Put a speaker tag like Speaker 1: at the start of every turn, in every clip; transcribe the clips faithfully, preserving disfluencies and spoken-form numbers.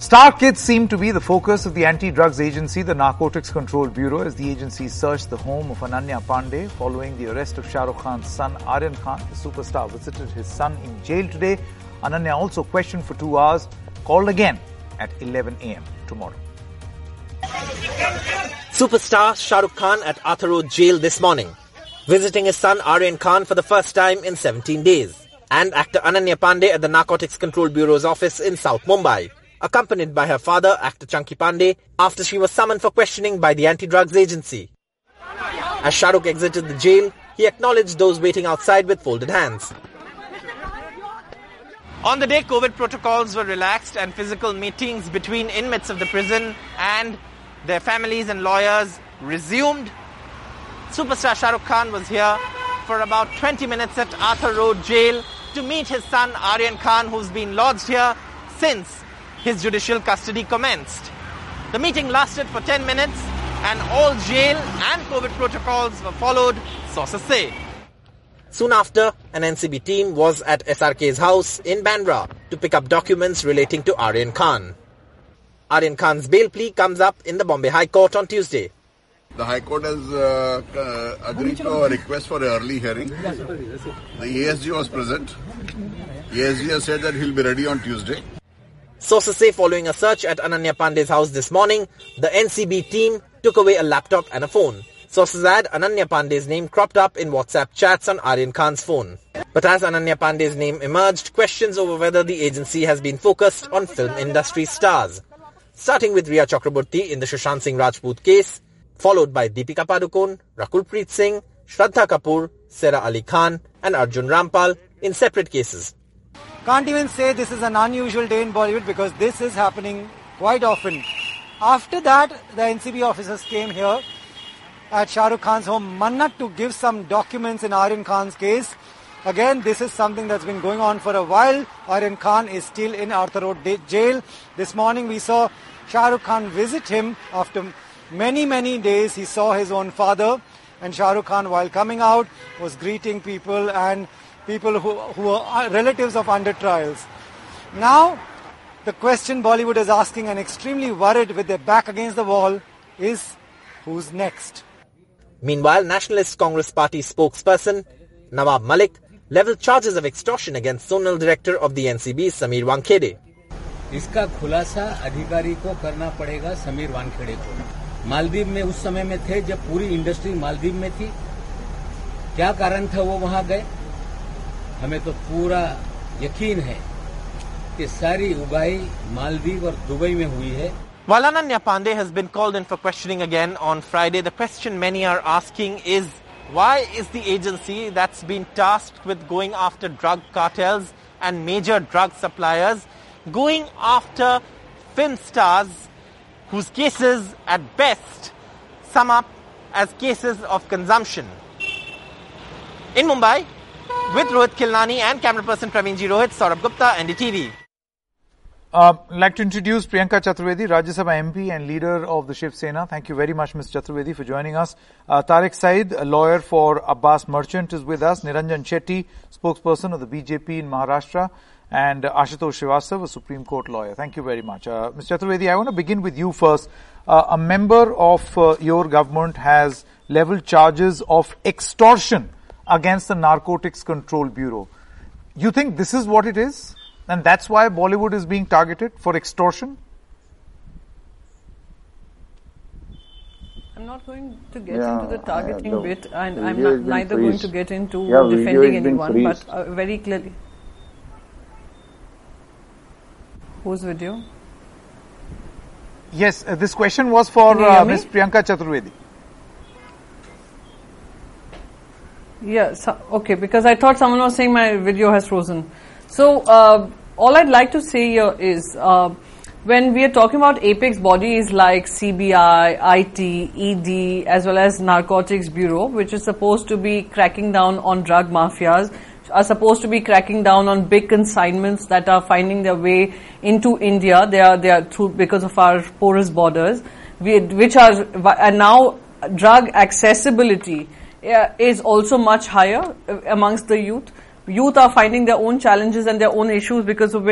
Speaker 1: Star kids seem to be the focus of the anti-drugs agency, the Narcotics Control Bureau, as the agency searched the home of Ananya Pandey following the arrest of Shah Rukh Khan's son, Aryan Khan. The superstar visited his son in jail today. Ananya also questioned for two hours, called again at eleven a m tomorrow.
Speaker 2: Superstar Shah Rukh Khan at Arthur Road Jail this morning, visiting his son Aryan Khan for the first time in seventeen days. And actor Ananya Pandey at the Narcotics Control Bureau's office in South Mumbai, accompanied by her father, actor Chunky Pandey, after she was summoned for questioning by the anti-drugs agency. As Shah Rukh exited the jail, he acknowledged those waiting outside with folded hands. On the day, COVID protocols were relaxed and physical meetings between inmates of the prison and their families and lawyers resumed. Superstar Shah Rukh Khan was here for about twenty minutes at Arthur Road Jail to meet his son Aryan Khan, who's been lodged here since his judicial custody commenced. The meeting lasted for ten minutes and all jail and COVID protocols were followed, sources say. Soon after, an N C B team was at S R K's house in Bandra to pick up documents relating to Aryan Khan. Aryan Khan's bail plea comes up in the Bombay High Court on Tuesday.
Speaker 3: The High Court has uh, uh, agreed to a request for an early hearing. The A S G was present. A S G has said that he'll be ready on Tuesday.
Speaker 2: Sources say following a search at Ananya Pandey's house this morning, the N C B team took away a laptop and a phone. Sources add Ananya Pandey's name cropped up in WhatsApp chats on Aryan Khan's phone. But as Ananya Pandey's name emerged, questions over whether the agency has been focused on film industry stars. Starting with Rhea Chakraborty in the Sushant Singh Rajput case, followed by Deepika Padukone, Rakul Preet Singh, Shraddha Kapoor, Sara Ali Khan and Arjun Rampal in separate cases.
Speaker 4: Can't even say this is an unusual day in Bollywood because this is happening quite often. After that, the N C B officers came here at Shah Rukh Khan's home, Mannat, to give some documents in Aryan Khan's case. Again, this is something that's been going on for a while. Aryan Khan is still in Arthur Road jail. This morning we saw Shah Rukh Khan visit him after many, many days. He saw his own father, and Shah Rukh Khan, while coming out, was greeting people and people who, who are relatives of under trials. Now, the question Bollywood is asking and extremely worried with their back against the wall is, who's next?
Speaker 2: Meanwhile, Nationalist Congress Party spokesperson Nawab Malik leveled charges of extortion against zonal director of the N C B, Samir Wankhede.
Speaker 5: इसका खुलासा अधिकारी को करना पड़ेगा, समीर वानखेड़े को। मालदीव में उस समय में थे जब पूरी इंडस्ट्री मालदीव में थी। क्या कारण था वो वहां गए? हमें तो पूरा यकीन है कि सारी उगाई मालदीव और दुबई में हुई है।
Speaker 2: While Ananya Pandey has been called in for questioning again on Friday, the question many are asking is, why is the agency that's been tasked with going after drug cartels and major drug suppliers going after film stars whose cases at best sum up as cases of consumption? In Mumbai, with Rohit Khilnani and camera person Praveen Ji Rohit, Saurabh Gupta, N D T V.
Speaker 1: Uh, I'd like to introduce Priyanka Chaturvedi, Rajya Sabha M P and leader of the Shiv Sena. Thank you very much, Miz Chaturvedi, for joining us. Uh, Tariq Said, a lawyer for Abbas Merchant, is with us. Niranjan Shetty, spokesperson of the B J P in Maharashtra. And uh, Ashutosh Srivastava, a Supreme Court lawyer. Thank you very much. Uh, Miz Chaturvedi, I want to begin with you first. Uh, a member of uh, your government has leveled charges of extortion against the Narcotics Control Bureau. You think this is what it is? And that's why Bollywood is being targeted for extortion?
Speaker 6: I'm not going to get
Speaker 7: yeah,
Speaker 6: into the targeting
Speaker 7: uh,
Speaker 6: bit, and I'm not, neither
Speaker 7: freeze.
Speaker 6: going to get into
Speaker 7: yeah,
Speaker 6: defending anyone, but uh, very clearly. Whose video?
Speaker 1: Yes, uh, this question was for uh, Miz Priyanka Chaturvedi.
Speaker 6: Yeah, so, okay, because I thought someone was saying my video has frozen. So, uh, all I'd like to say here is, uh, when we are talking about apex bodies like C B I, I T, E D, as well as Narcotics Bureau, which is supposed to be cracking down on drug mafias, are supposed to be cracking down on big consignments that are finding their way into India. They are, they are through, because of our porous borders, we, which are, and now drug accessibility uh, is also much higher amongst the youth. Youth are finding their own challenges and their own issues because of which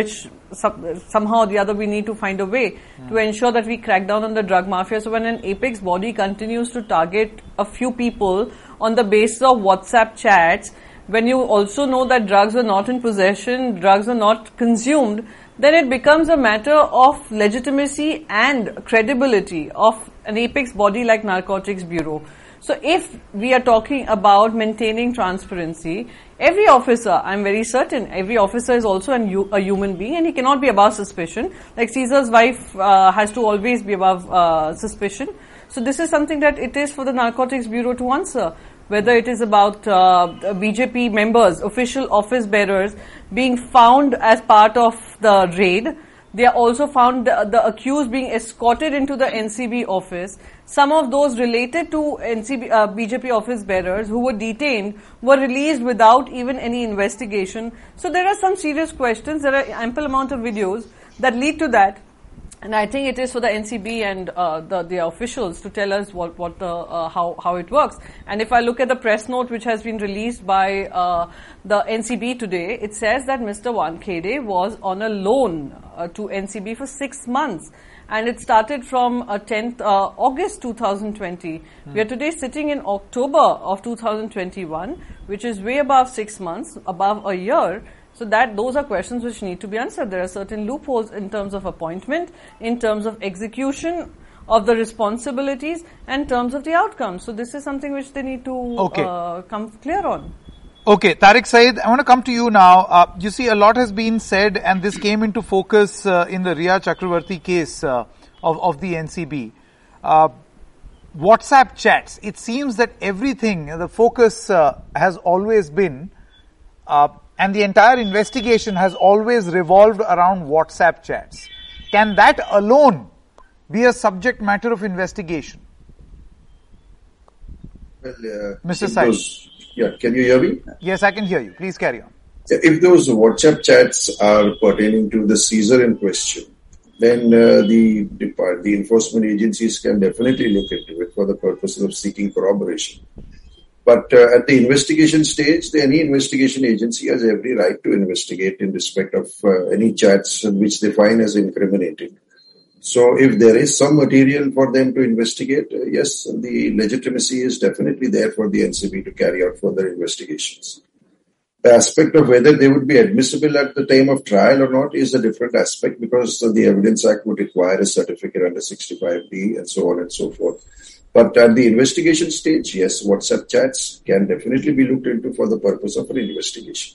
Speaker 6: some, somehow or the other we need to find a way mm. to ensure that we crack down on the drug mafia. So when an apex body continues to target a few people on the basis of WhatsApp chats, when you also know that drugs are not in possession, drugs are not consumed, then it becomes a matter of legitimacy and credibility of an apex body like Narcotics Bureau. So if we are talking about maintaining transparency, every officer, I'm very certain, every officer is also an, a human being and he cannot be above suspicion. Like Caesar's wife uh, has to always be above uh, suspicion. So this is something that it is for the Narcotics Bureau to answer. Whether it is about uh, B J P members, official office bearers being found as part of the raid. They are also found the, the accused being escorted into the N C B office. Some of those related to N C B, uh, B J P office bearers who were detained were released without even any investigation. So there are some serious questions. There are ample amount of videos that lead to that. And I think it is for the N C B and uh, the, the officials to tell us what, what the, uh, how, how it works. And if I look at the press note which has been released by uh, the N C B today, it says that Mister Wankhede was on a loan uh, to N C B for six months. And it started from uh, tenth uh, August two thousand twenty. Hmm. We are today sitting in October of two thousand twenty-one, which is way above six months, above a year. So that those are questions which need to be answered. There are certain loopholes in terms of appointment, in terms of execution of the responsibilities, and in terms of the outcomes. So this is something which they need to okay. uh, come clear on.
Speaker 1: Okay, Tariq Saeed, I want to come to you now. Uh, you see, a lot has been said, and this came into focus uh, in the Riya Chakravarti case uh, of, of the N C B. Uh, WhatsApp chats. It seems that everything, the focus uh, has always been uh, and the entire investigation has always revolved around WhatsApp chats. Can that alone be a subject matter of investigation?
Speaker 7: Well, uh,
Speaker 1: Mister Saeed.
Speaker 7: Yeah, can you hear me?
Speaker 1: Yes, I can hear you. Please carry on.
Speaker 7: If those WhatsApp chats are pertaining to the seizure in question, then uh, the, the the enforcement agencies can definitely look into it for the purposes of seeking corroboration. But uh, at the investigation stage, the, any investigation agency has every right to investigate in respect of uh, any chats which they find as incriminating. So if there is some material for them to investigate, uh, yes, the legitimacy is definitely there for the N C B to carry out further investigations. The aspect of whether they would be admissible at the time of trial or not is a different aspect, because uh, the Evidence Act would require a certificate under sixty-five D and so on and so forth. But at the investigation stage, yes, WhatsApp chats can definitely be looked into for the purpose of an investigation.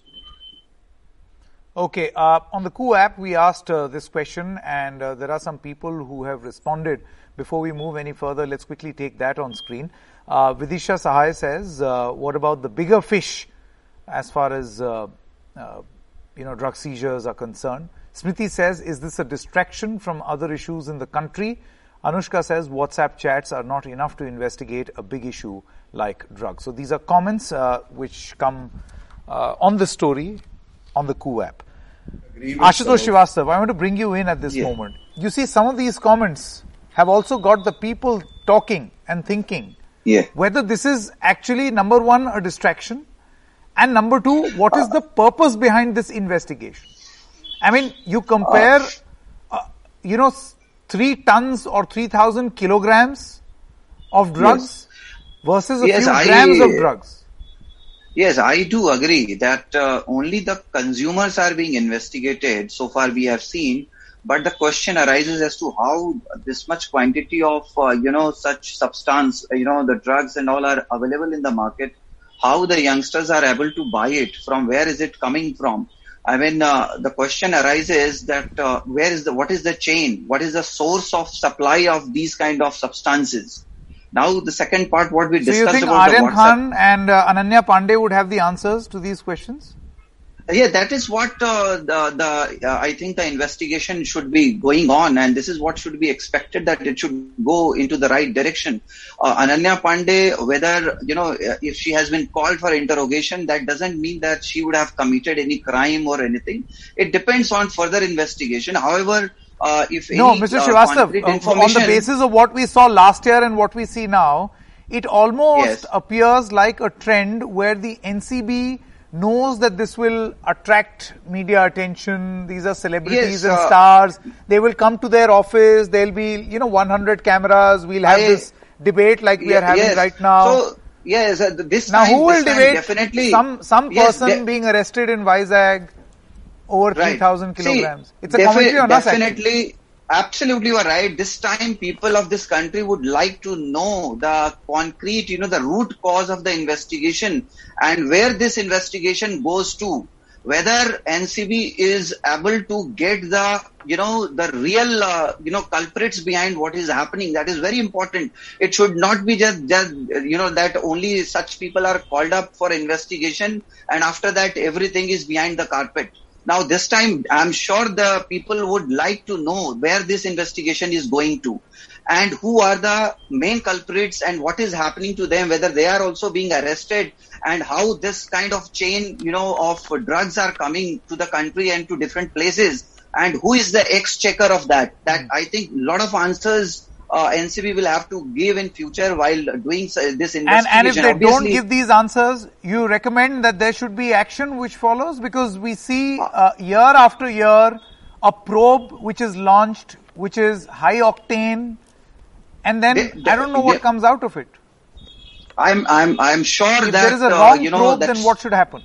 Speaker 1: Okay, uh, on the Coup app, we asked uh, this question, and uh, there are some people who have responded. Before we move any further, let's quickly take that on screen. Uh, Vidisha Sahai says, uh, what about the bigger fish as far as uh, uh, you know drug seizures are concerned? Smriti says, is this a distraction from other issues in the country? Anushka says, WhatsApp chats are not enough to investigate a big issue like drugs. So these are comments uh, which come uh, on the story on the Coup app. Ashutosh Srivastava, I want to bring you in at this yeah. moment. You see, some of these comments have also got the people talking and thinking
Speaker 8: yeah.
Speaker 1: whether this is actually, number one, a distraction, and number two, what is the purpose behind this investigation? I mean, you compare, uh, you know, three tons or three thousand kilograms of drugs yes. versus a yes, few I, grams of drugs.
Speaker 8: Yes, I do agree that uh, only the consumers are being investigated. So far we have seen, but the question arises as to how this much quantity of, uh, you know, such substance, you know, the drugs and all are available in the market, how the youngsters are able to buy it, from where is it coming from? I mean, uh, the question arises that uh, where is the, what is the chain? What is the source of supply of these kind of substances? Now, the second part, what we discussed about the WhatsApp.
Speaker 1: So you think Aryan Khan and uh, Ananya Pandey would have the answers to these questions?
Speaker 8: Yeah, that is what uh, the, the uh, I think the investigation should be going on, and this is what should be expected, that it should go into the right direction. Uh, Ananya Pandey, whether, you know, if she has been called for interrogation, that doesn't mean that she would have committed any crime or anything. It depends on further investigation. However, Uh, if
Speaker 1: no,
Speaker 8: any,
Speaker 1: Mister
Speaker 8: Uh,
Speaker 1: Srivastava, uh, on the basis of what we saw last year and what we see now, it almost
Speaker 8: yes.
Speaker 1: appears like a trend where the N C B knows that this will attract media attention. These are celebrities
Speaker 8: Yes,
Speaker 1: and
Speaker 8: uh,
Speaker 1: stars. They will come to their office. There'll be, you know, one hundred cameras. We'll have
Speaker 8: I-
Speaker 1: this debate like we
Speaker 8: Ye-
Speaker 1: are having
Speaker 8: yes.
Speaker 1: right now.
Speaker 8: So, yes, uh, this
Speaker 1: now,
Speaker 8: time,
Speaker 1: who will
Speaker 8: this time
Speaker 1: debate
Speaker 8: definitely
Speaker 1: some some
Speaker 8: yes,
Speaker 1: person
Speaker 8: de-
Speaker 1: being arrested in Vizag over
Speaker 8: Right.
Speaker 1: three thousand
Speaker 8: See,
Speaker 1: kilograms? It's a
Speaker 8: defi-
Speaker 1: commentary on us, actually.
Speaker 8: Definitely, absolutely, you are right. This time, people of this country would like to know the concrete, you know, the root cause of the investigation and where this investigation goes to. Whether N C B is able to get the, you know, the real, uh, you know, culprits behind what is happening. That is very important. It should not be just, just, you know, that only such people are called up for investigation and after that everything is behind the carpet. Now this time, I'm sure the people would like to know where this investigation is going to and who are the main culprits and what is happening to them, whether they are also being arrested and how this kind of chain, you know, of drugs are coming to the country and to different places and who is the exchequer of that. That I think a lot of answers uh, N C B will have to give in future while doing this investigation.
Speaker 1: And, and if they
Speaker 8: Obviously,
Speaker 1: don't give these answers, you recommend that there should be action which follows? Because we see uh, year after year a probe which is launched, which is high octane, and then
Speaker 8: They- they-
Speaker 1: I don't know what
Speaker 8: yeah.
Speaker 1: comes out of it.
Speaker 8: I'm I'm I'm sure
Speaker 1: If
Speaker 8: that
Speaker 1: there is a
Speaker 8: uh,
Speaker 1: wrong
Speaker 8: you know
Speaker 1: probe,
Speaker 8: that's,
Speaker 1: then what should happen?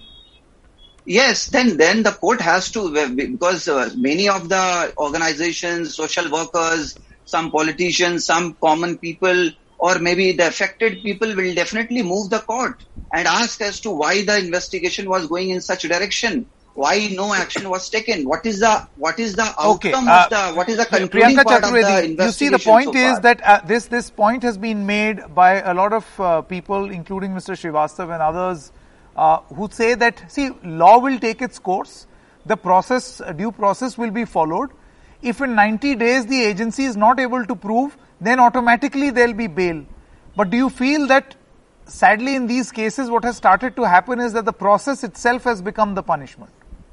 Speaker 8: Yes, then then the court has to, because uh, many of the organizations, social workers, some politicians, some common people, or maybe the affected people will definitely move the court and ask as to why the investigation was going in such direction, why no action was taken, what is the what is the
Speaker 1: Okay,
Speaker 8: outcome
Speaker 1: uh,
Speaker 8: of the what is the concluding
Speaker 1: Priyanka
Speaker 8: part of the
Speaker 1: Chaturvedi,
Speaker 8: investigation.
Speaker 1: you see the point
Speaker 8: so
Speaker 1: is
Speaker 8: far?
Speaker 1: that uh, this this point has been made by a lot of uh, people, including Mister Srivastav and others, uh, who say that, see, law will take its course, the process, uh, due process will be followed. If in ninety days the agency is not able to prove, then automatically there will be bail. But do you feel that, sadly in these cases, what has started to happen is that the process itself has become the punishment?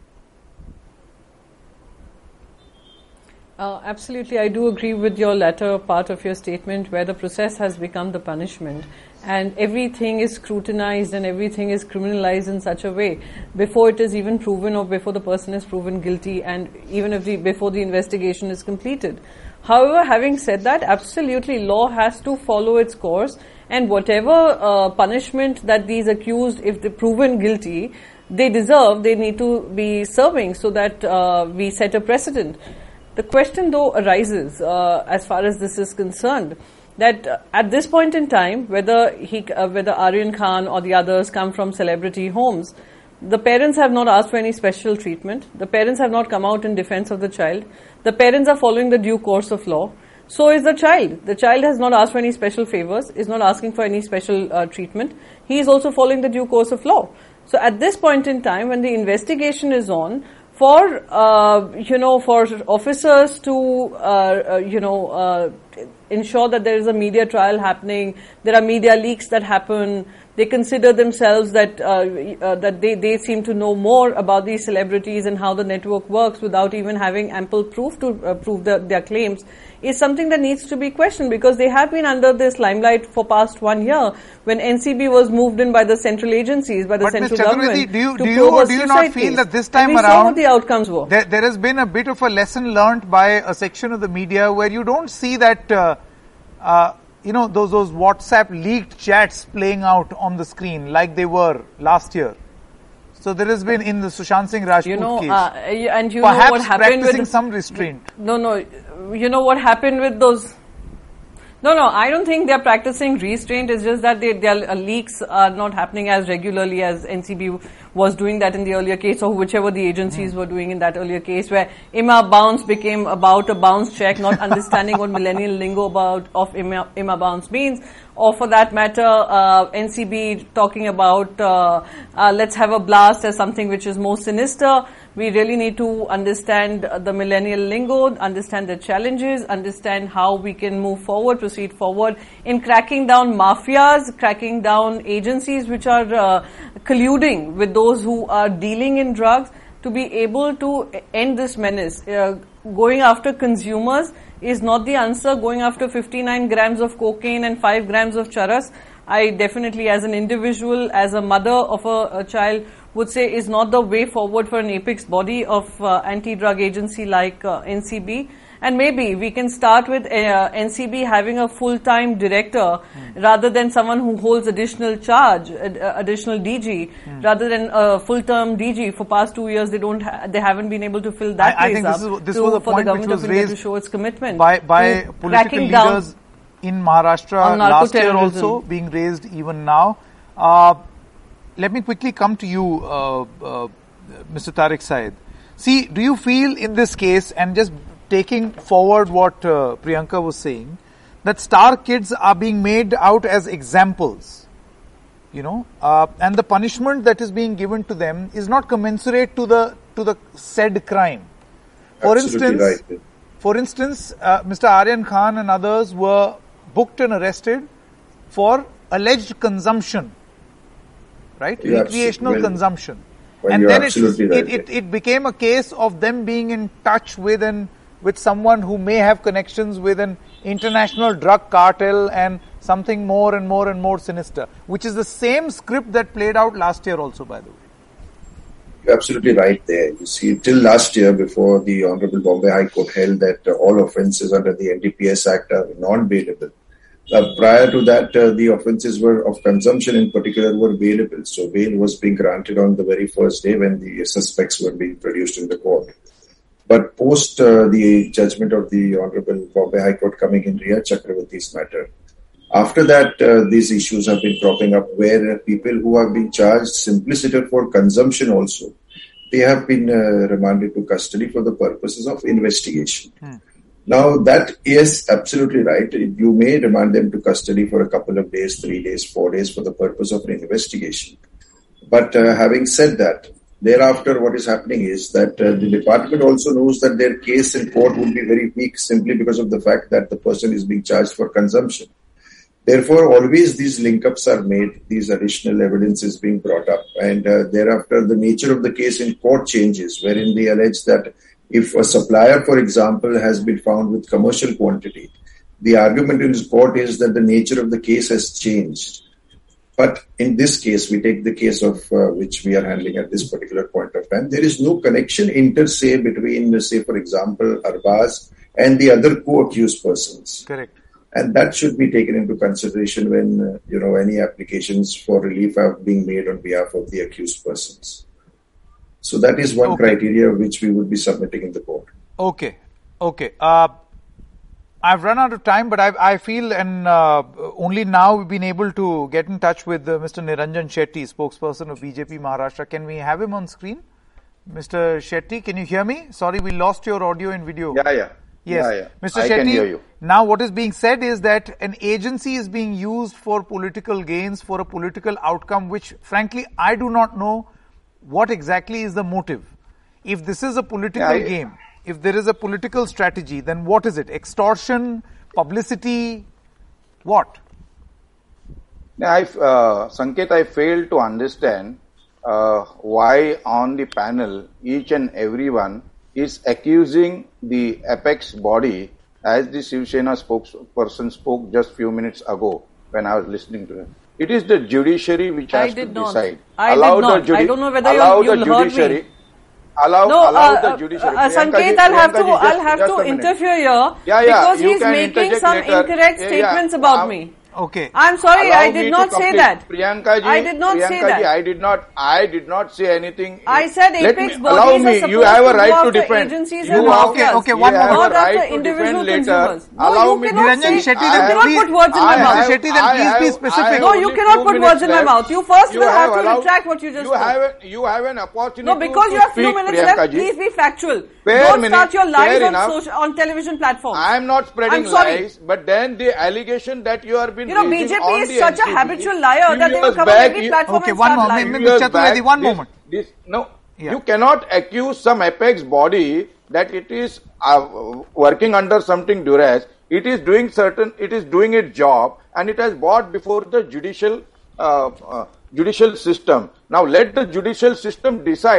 Speaker 6: Uh, absolutely, I do agree with your latter part of your statement where the process has become the punishment and everything is scrutinized and everything is criminalized in such a way before it is even proven or before the person is proven guilty and even if the, before the investigation is completed. However, having said that, absolutely law has to follow its course and whatever uh, punishment that these accused, if they're proven guilty, they deserve, they need to be serving so that uh, we set a precedent. The question though arises, uh, as far as this is concerned, that uh, at this point in time, whether he, uh, whether Aryan Khan or the others come from celebrity homes, the parents have not asked for any special treatment. The parents have not come out in defense of the child. The parents are following the due course of law. So is the child. The child has not asked for any special favors, is not asking for any special uh, treatment. He is also following the due course of law. So at this point in time, when the investigation is on, for, uh, you know, for officers to, uh, uh, you know, uh, ensure that there is a media trial happening, there are media leaks that happen, they consider themselves that, uh, uh, that they, they seem to know more about these celebrities and how the network works without even having ample proof to uh, prove the, their claims, is something that needs to be questioned because they have been under this limelight for past one year when N C B was moved in by the central agencies, by the
Speaker 1: But
Speaker 6: central
Speaker 1: Miz
Speaker 6: government.
Speaker 1: do you,
Speaker 6: to
Speaker 1: do you,
Speaker 6: probe
Speaker 1: or
Speaker 6: a
Speaker 1: do you
Speaker 6: suicide
Speaker 1: not feel
Speaker 6: case.
Speaker 1: that this
Speaker 6: And
Speaker 1: time
Speaker 6: we
Speaker 1: around,
Speaker 6: saw what the outcomes were.
Speaker 1: There, there has been a bit of a lesson learnt by a section of the media where you don't see that, uh, uh, you know, those, those WhatsApp leaked chats playing out on the screen like they were last year. So there has been in the Sushant Singh Rajput
Speaker 6: you know,
Speaker 1: case.
Speaker 6: uh, and you
Speaker 1: perhaps
Speaker 6: know what happened
Speaker 1: practicing
Speaker 6: with
Speaker 1: some restraint.
Speaker 6: No, no. You know what happened with those? No, no. I don't think they're practicing restraint. It's just that they, their uh, leaks are not happening as regularly as N C B was doing that in the earlier case, or whichever the agencies mm. were doing in that earlier case, where Imma bounce became about a bounce check, not understanding what millennial lingo about of Imma, Imma bounce means. Or for that matter, uh, N C B talking about uh, uh, let's have a blast as something which is more sinister. We really need to understand uh, the millennial lingo, understand the challenges, understand how we can move forward, proceed forward in cracking down mafias, cracking down agencies which are uh, colluding with those who are dealing in drugs to be able to end this menace. Uh, going after consumers is not the answer. Going after fifty-nine grams of cocaine and five grams of charas, I definitely, as an individual, as a mother of a, a child, would say is not the way forward for an apex body of uh, anti-drug agency like uh, N C B. And maybe we can start with uh, N C B having a full-time director mm. rather than someone who holds additional charge, uh, additional D G, mm. rather than a full-term D G. For past two years, they don't, ha- they haven't been able to fill that
Speaker 1: I,
Speaker 6: place
Speaker 1: I think
Speaker 6: up
Speaker 1: this, is, this
Speaker 6: to,
Speaker 1: was a
Speaker 6: for
Speaker 1: point
Speaker 6: the
Speaker 1: which
Speaker 6: government
Speaker 1: was
Speaker 6: of India
Speaker 1: raised
Speaker 6: to show its commitment
Speaker 1: by, by political leaders in Maharashtra last year also, being raised even now. Uh, let me quickly come to you, uh, uh, Mister Tariq Said. See, do you feel in this case, and just taking forward what uh, Priyanka was saying, that star kids are being made out as examples, you know, uh, and the punishment that is being given to them is not commensurate to the to the said crime. For
Speaker 7: Absolutely
Speaker 1: instance,
Speaker 7: right.
Speaker 1: for instance, uh, Mister Aryan Khan and others were booked and arrested for alleged consumption, right?
Speaker 7: You're
Speaker 1: Recreational
Speaker 7: well,
Speaker 1: consumption.
Speaker 7: well,
Speaker 1: And
Speaker 7: you're
Speaker 1: then it's,
Speaker 7: absolutely right.
Speaker 1: it, it, it became a case of them being in touch with an with someone who may have connections with an international drug cartel and something more and more and more sinister, which is the same script that played out last year also, by the way.
Speaker 7: You're absolutely right there. You see, till last year, before the Honorable Bombay High Court held that uh, all offences under the N D P S Act are non-bailable. Uh, prior to that, uh, the offences were of consumption in particular were bailable. So bail was being granted on the very first day when the suspects were being produced in the court. But post uh, the judgment of the Honorable Bombay High Court coming in Riya Chakravarti's matter, after that, uh, these issues have been cropping up where people who have been charged simpliciter for consumption also, they have been uh, remanded to custody for the purposes of investigation. Hmm. Now, that is absolutely right. You may remand them to custody for a couple of days, three days, four days for the purpose of an investigation. But uh, having said that, thereafter, what is happening is that uh, the department also knows that their case in court would be very weak simply because of the fact that the person is being charged for consumption. Therefore, always these link-ups are made, these additional evidence is being brought up, and uh, thereafter the nature of the case in court changes, wherein they allege that if a supplier, for example, has been found with commercial quantity, the argument in court is that the nature of the case has changed. But in this case, we take the case of uh, which we are handling at this particular point of time, there is no connection inter se between, say, for example, Arbaz and the other co-accused persons.
Speaker 1: Correct.
Speaker 7: And that should be taken into consideration when, uh, you know, any applications for relief are being made on behalf of the accused persons. So that is one okay. criteria which we would be submitting in the court.
Speaker 1: Okay. Okay. Uh, I've run out of time, but I, I feel and uh, only now we've been able to get in touch with uh, Mister Niranjan Shetty, spokesperson of B J P Maharashtra. Can we have him on screen? Mister Shetty, can you hear me? Sorry, we lost your audio and video.
Speaker 9: Yeah, yeah.
Speaker 1: Yes.
Speaker 9: Yeah, yeah.
Speaker 1: Mister
Speaker 9: I
Speaker 1: Shetty,
Speaker 9: can hear you.
Speaker 1: Now what is being said is that an agency is being used for political gains, for a political outcome, which frankly I do not know what exactly is the motive. If this is a political
Speaker 9: yeah,
Speaker 1: game, if there is a political strategy, then what is it? Extortion, publicity, what?
Speaker 9: I, uh, Sanket, I fail to understand uh, why on the panel each and everyone is accusing the apex body, as the Shiv Sena spokesperson spoke just few minutes ago when I was listening to him. It is the judiciary which has
Speaker 6: I did
Speaker 9: to
Speaker 6: not.
Speaker 9: decide.
Speaker 6: I
Speaker 9: allow
Speaker 6: did not.
Speaker 9: The judi-
Speaker 6: I don't know whether
Speaker 9: allow
Speaker 6: you'll,
Speaker 9: the
Speaker 6: you'll
Speaker 9: judiciary,
Speaker 6: heard me.
Speaker 9: Allow,
Speaker 6: no,
Speaker 9: allow
Speaker 6: uh,
Speaker 9: the judiciary.
Speaker 6: Uh, Sanket, I'll have to, I'll have to interfere here
Speaker 9: yeah, yeah,
Speaker 6: because he's making some
Speaker 9: later.
Speaker 6: incorrect
Speaker 9: yeah,
Speaker 6: statements
Speaker 9: yeah.
Speaker 6: about
Speaker 9: uh,
Speaker 6: me.
Speaker 1: Okay.
Speaker 6: I'm sorry,
Speaker 9: Allow
Speaker 6: I did not say that.
Speaker 9: Priyanka ji,
Speaker 6: I did not
Speaker 9: Priyanka
Speaker 6: say
Speaker 9: ji,
Speaker 6: that.
Speaker 9: I did not, I did not say anything.
Speaker 6: I said
Speaker 9: Let
Speaker 6: apex
Speaker 9: me,
Speaker 6: bodies
Speaker 9: allow
Speaker 6: are
Speaker 9: me,
Speaker 6: supposed
Speaker 9: you have a
Speaker 6: to
Speaker 9: right
Speaker 6: go
Speaker 9: to
Speaker 6: after
Speaker 9: defend.
Speaker 6: agencies
Speaker 9: You
Speaker 6: and
Speaker 9: have,
Speaker 1: okay, okay, one
Speaker 9: you have
Speaker 1: moment.
Speaker 6: Not
Speaker 9: a right
Speaker 6: after
Speaker 9: to
Speaker 6: individual
Speaker 9: defend later.
Speaker 6: consumers.
Speaker 9: Allow
Speaker 6: No, you
Speaker 9: me.
Speaker 6: cannot
Speaker 1: Niranjan
Speaker 6: say,
Speaker 1: Shetty,
Speaker 6: you
Speaker 1: then
Speaker 6: cannot
Speaker 1: please,
Speaker 6: put words in my
Speaker 1: I
Speaker 6: mouth.
Speaker 1: have, Shetty, then please be specific.
Speaker 6: No, you cannot put words in my mouth. You first will have to retract what you just
Speaker 9: you
Speaker 6: said.
Speaker 9: Have a, you have an opportunity
Speaker 6: No, because you have few minutes left, please be factual. Don't start your lies on, social, on television platforms.
Speaker 9: I am not spreading lies, but then the allegation that you are being
Speaker 6: You know, B J P is such a habitual liar that they will come on every platform
Speaker 1: okay,
Speaker 6: and
Speaker 1: one
Speaker 6: start
Speaker 1: moment,
Speaker 6: lying.
Speaker 1: Mister Chaturvedi, one
Speaker 9: this,
Speaker 1: moment.
Speaker 9: This, no,
Speaker 1: yeah.
Speaker 9: You cannot accuse some apex body that it is uh, working under something duress. It is doing certain, it is doing its job, and it has brought before the judicial uh, uh, judicial system. Now let the judicial system decide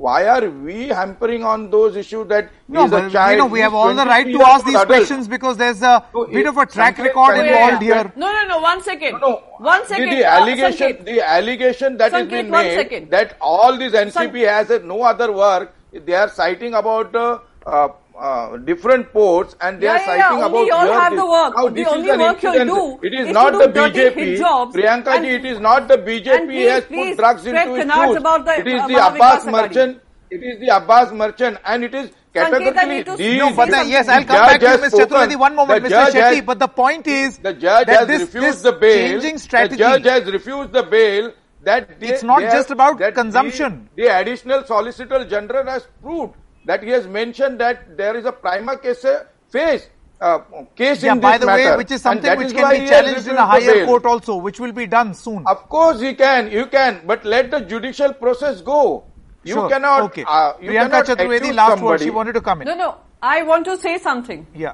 Speaker 9: Why are we hampering on those issues that
Speaker 1: no,
Speaker 9: he's a
Speaker 1: but,
Speaker 9: child?
Speaker 1: You know, we have all the right to
Speaker 9: years
Speaker 1: ask
Speaker 9: old
Speaker 1: these
Speaker 9: adult.
Speaker 1: questions because there's a
Speaker 9: No,
Speaker 1: bit
Speaker 9: it-
Speaker 1: of a track
Speaker 9: Sanket,
Speaker 1: record
Speaker 9: can you-
Speaker 1: involved
Speaker 6: yeah, yeah.
Speaker 1: here.
Speaker 6: No, no, no, one second.
Speaker 9: No, no.
Speaker 6: One second.
Speaker 9: The, the
Speaker 6: uh,
Speaker 9: allegation,
Speaker 6: Sanket.
Speaker 9: the allegation that has
Speaker 6: Sanket,
Speaker 9: been
Speaker 6: one
Speaker 9: made
Speaker 6: second.
Speaker 9: that all these N C
Speaker 6: San-
Speaker 9: P has uh, no other work. They are citing about uh, uh, uh, different ports and they
Speaker 6: Yeah,
Speaker 9: are
Speaker 6: yeah, yeah.
Speaker 9: citing
Speaker 6: Only
Speaker 9: about
Speaker 6: y'all
Speaker 9: here
Speaker 6: have
Speaker 9: this.
Speaker 6: the work.
Speaker 9: Now,
Speaker 6: The
Speaker 9: this
Speaker 6: only
Speaker 9: is an
Speaker 6: work you'll
Speaker 9: incident.
Speaker 6: do
Speaker 9: It is
Speaker 6: is
Speaker 9: not
Speaker 6: to
Speaker 9: the
Speaker 6: do dirty
Speaker 9: B J P.
Speaker 6: hit jobs
Speaker 9: Priyanka
Speaker 6: and-
Speaker 9: ji, it is not the B J
Speaker 6: and
Speaker 9: P
Speaker 6: please,
Speaker 9: has
Speaker 6: please
Speaker 9: put drugs
Speaker 6: spread
Speaker 9: into its
Speaker 6: canards
Speaker 9: schools.
Speaker 6: about the,
Speaker 9: It is
Speaker 6: uh,
Speaker 9: the
Speaker 6: Mahavikas
Speaker 9: Abbas
Speaker 6: Aghadi.
Speaker 9: merchant. It is the Abbas merchant and it is
Speaker 6: Sanket, I
Speaker 9: categorically
Speaker 6: need to
Speaker 9: these-
Speaker 1: No, but
Speaker 6: Say
Speaker 1: the, yes, I'll
Speaker 9: the
Speaker 1: come back
Speaker 9: judge
Speaker 1: to
Speaker 9: has
Speaker 1: Miz
Speaker 9: spoken.
Speaker 1: Chaturvedi. One moment,
Speaker 9: The
Speaker 1: Mister
Speaker 9: judge
Speaker 1: Shetty.
Speaker 9: has-
Speaker 1: But the point is
Speaker 9: The judge
Speaker 1: that
Speaker 9: has
Speaker 1: this,
Speaker 9: refused
Speaker 1: this
Speaker 9: the bail.
Speaker 1: changing strategy.
Speaker 9: The judge has refused the bail. That they,
Speaker 1: It's not
Speaker 9: they
Speaker 1: just
Speaker 9: have-
Speaker 1: about
Speaker 9: that
Speaker 1: consumption.
Speaker 9: The, the additional Solicitor General has proved that he has mentioned that there is a prima facie face uh, case
Speaker 1: Yeah,
Speaker 9: in
Speaker 1: by
Speaker 9: this
Speaker 1: the
Speaker 9: matter.
Speaker 1: way, which is
Speaker 9: And
Speaker 1: something
Speaker 9: that
Speaker 1: which
Speaker 9: is
Speaker 1: can
Speaker 9: why
Speaker 1: be
Speaker 9: he has
Speaker 1: challenged in a
Speaker 9: refused the
Speaker 1: higher
Speaker 9: bail.
Speaker 1: court also, which will be done soon.
Speaker 9: Of course, you can, you can, but let the judicial process go. You
Speaker 1: Sure.
Speaker 9: cannot.
Speaker 1: Okay.
Speaker 9: Uh, you
Speaker 1: Priyanka
Speaker 9: cannot
Speaker 1: Chaturvedi,
Speaker 9: accuse
Speaker 1: last
Speaker 9: somebody.
Speaker 1: word. She wanted to come in.
Speaker 6: No, no. I want to say something.
Speaker 1: Yeah.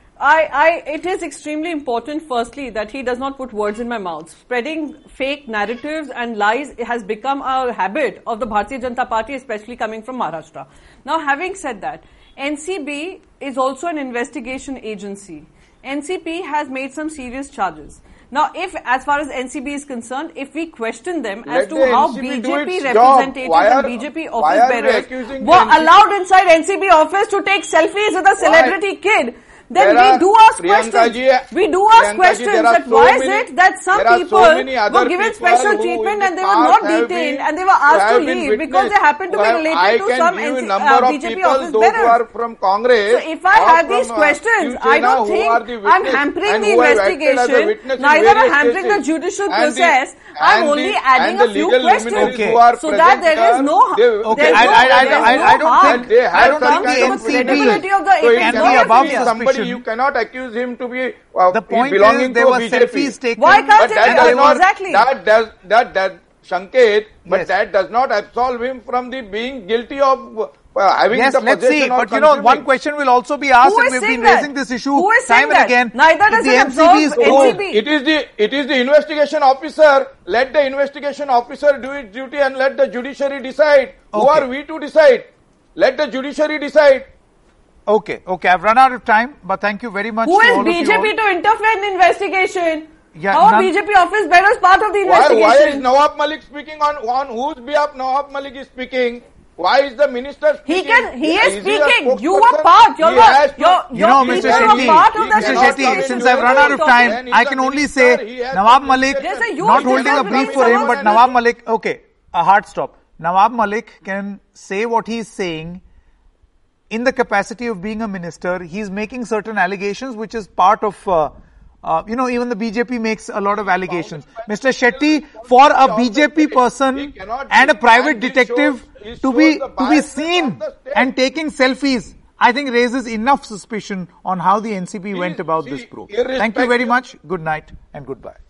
Speaker 6: I, I, it is extremely important, firstly, that he does not put words in my mouth. Spreading fake narratives and lies has become a habit of the Bharatiya Janata Party, especially coming from Maharashtra. Now, having said that, N C B is also an investigation agency. N C P has made some serious charges. Now, if, as far as N C B is concerned, if we question them
Speaker 9: Let
Speaker 6: as to
Speaker 9: the
Speaker 6: how
Speaker 9: N C B
Speaker 6: B
Speaker 9: do
Speaker 6: J P
Speaker 9: its
Speaker 6: representatives
Speaker 9: job. Why
Speaker 6: and
Speaker 9: are-
Speaker 6: B J P
Speaker 9: why
Speaker 6: office
Speaker 9: are we
Speaker 6: bearers
Speaker 9: accusing
Speaker 6: were
Speaker 9: the N C B?
Speaker 6: allowed inside N C B office to take selfies with a celebrity kid, then
Speaker 9: There
Speaker 6: we
Speaker 9: are-
Speaker 6: do ask
Speaker 9: Priyanka
Speaker 6: questions.
Speaker 9: ji,
Speaker 6: we do ask
Speaker 9: Priyanka ji,
Speaker 6: questions
Speaker 9: there are
Speaker 6: that
Speaker 9: so
Speaker 6: why is
Speaker 9: many-
Speaker 6: it that some
Speaker 9: there are so
Speaker 6: people
Speaker 9: many other
Speaker 6: were given
Speaker 9: people
Speaker 6: special
Speaker 9: who
Speaker 6: treatment
Speaker 9: in
Speaker 6: and
Speaker 9: the
Speaker 6: they were not
Speaker 9: past have
Speaker 6: detained
Speaker 9: been-
Speaker 6: and they were
Speaker 9: who
Speaker 6: asked to
Speaker 9: have been
Speaker 6: leave because
Speaker 9: witness.
Speaker 6: they happened to be
Speaker 9: Who have-
Speaker 6: related
Speaker 9: I
Speaker 6: to
Speaker 9: can
Speaker 6: some
Speaker 9: give
Speaker 6: N C,
Speaker 9: number
Speaker 6: uh,
Speaker 9: of
Speaker 6: B J P
Speaker 9: people,
Speaker 6: office
Speaker 9: those who
Speaker 6: bearers.
Speaker 9: are from Congress.
Speaker 6: So if I
Speaker 9: or
Speaker 6: have these
Speaker 9: from, uh,
Speaker 6: questions,
Speaker 9: Shiv
Speaker 6: I
Speaker 9: Sena,
Speaker 6: don't
Speaker 9: who
Speaker 6: think
Speaker 9: are the
Speaker 6: I'm
Speaker 9: witness
Speaker 6: hampering
Speaker 9: and
Speaker 6: the
Speaker 9: who have acted as a
Speaker 6: investigation,
Speaker 9: witness in
Speaker 6: neither am
Speaker 9: various
Speaker 6: hampering the
Speaker 9: cases.
Speaker 6: judicial
Speaker 9: And the-
Speaker 6: process. I'm
Speaker 9: and
Speaker 6: only
Speaker 9: the-
Speaker 6: adding
Speaker 9: and
Speaker 6: a
Speaker 9: the
Speaker 6: few
Speaker 9: legal
Speaker 6: questions
Speaker 9: luminaries
Speaker 1: Okay.
Speaker 9: who are
Speaker 6: so that
Speaker 9: present
Speaker 6: there is
Speaker 9: here,
Speaker 6: no,
Speaker 9: they-
Speaker 1: Okay,
Speaker 6: there's
Speaker 1: I-
Speaker 6: no,
Speaker 1: I- I-
Speaker 6: there's
Speaker 1: I-
Speaker 6: no
Speaker 1: I don't
Speaker 6: harm
Speaker 1: think-
Speaker 9: they have
Speaker 6: that
Speaker 9: some
Speaker 6: comes
Speaker 9: kind
Speaker 6: to
Speaker 9: of
Speaker 6: the
Speaker 1: N C B
Speaker 6: credibility of the
Speaker 9: So it
Speaker 1: can
Speaker 6: Apex
Speaker 1: be
Speaker 9: cannot
Speaker 1: above
Speaker 6: Law India.
Speaker 9: somebody,
Speaker 1: suspicion.
Speaker 9: you cannot accuse him to be uh,
Speaker 1: The point
Speaker 9: belonging
Speaker 1: is there
Speaker 9: to
Speaker 1: were
Speaker 9: B J P.
Speaker 1: selfies taken.
Speaker 6: Why can't
Speaker 9: But
Speaker 6: it
Speaker 9: that
Speaker 6: be-
Speaker 9: does not,
Speaker 6: exactly.
Speaker 9: that does, that does, Sanket, but
Speaker 1: Yes.
Speaker 9: that does not absolve him from the being guilty of uh, having
Speaker 1: Yes,
Speaker 9: the
Speaker 1: let's see.
Speaker 9: possession or
Speaker 1: But you know, one
Speaker 9: consuming.
Speaker 1: question will also be asked,
Speaker 6: Who
Speaker 1: and
Speaker 6: is
Speaker 1: we've
Speaker 6: saying
Speaker 1: been
Speaker 6: that?
Speaker 1: raising this issue
Speaker 6: Who is saying
Speaker 1: time and
Speaker 6: that?
Speaker 1: again.
Speaker 6: Neither
Speaker 1: If
Speaker 6: does
Speaker 1: the
Speaker 6: it
Speaker 1: N C B is
Speaker 6: absolve
Speaker 1: told,
Speaker 6: N C B.
Speaker 9: It is the it is the investigation officer. Let the investigation officer do its duty and let the judiciary decide. Who
Speaker 1: Okay.
Speaker 9: are we to decide? Let the judiciary decide.
Speaker 1: Okay, okay, I've run out of time, but thank you very much
Speaker 6: Who
Speaker 1: to
Speaker 6: is
Speaker 1: all of you
Speaker 6: B J P
Speaker 1: all.
Speaker 6: to interfere in the investigation?
Speaker 1: Yeah,
Speaker 6: How are
Speaker 1: none-
Speaker 6: B J P office bearers part of the
Speaker 9: Why,
Speaker 6: investigation?
Speaker 9: why is Nawab Malik speaking on on whose behalf Nawab Malik is speaking? Why is the minister
Speaker 6: He
Speaker 9: speaking?
Speaker 6: can. He is
Speaker 9: a
Speaker 6: speaking. You
Speaker 9: spokesperson?
Speaker 6: were part. You're
Speaker 9: He
Speaker 6: not.
Speaker 9: has to-
Speaker 6: You're,
Speaker 1: You
Speaker 6: you're
Speaker 1: know,
Speaker 6: people
Speaker 1: Mister
Speaker 6: were
Speaker 1: Shetty,
Speaker 6: part of that
Speaker 1: Mister
Speaker 9: cannot
Speaker 1: Shetty,
Speaker 6: investigation.
Speaker 1: since
Speaker 9: come
Speaker 1: I've
Speaker 9: into
Speaker 1: run
Speaker 9: it.
Speaker 1: out of
Speaker 6: What are you
Speaker 1: time,
Speaker 9: When he's
Speaker 1: I
Speaker 9: the
Speaker 1: can only
Speaker 9: minister,
Speaker 1: say
Speaker 9: he has
Speaker 1: Nawab
Speaker 9: to
Speaker 1: Malik
Speaker 6: There's a huge
Speaker 1: not holding a
Speaker 6: difference
Speaker 1: brief
Speaker 6: between
Speaker 1: for him,
Speaker 6: someone
Speaker 1: but
Speaker 6: and
Speaker 1: Nawab Malik, okay, a hard stop. Nawab Malik can say what he's saying in the capacity of being a minister. He's making certain allegations, which is part of, uh, uh, you know, even the B J P makes a lot of allegations. Mister Shetty, for a B J P person and a private detective to be to be seen and taking selfies, I think raises enough suspicion on how the N C P went about this probe. Thank you very much. Good night and goodbye.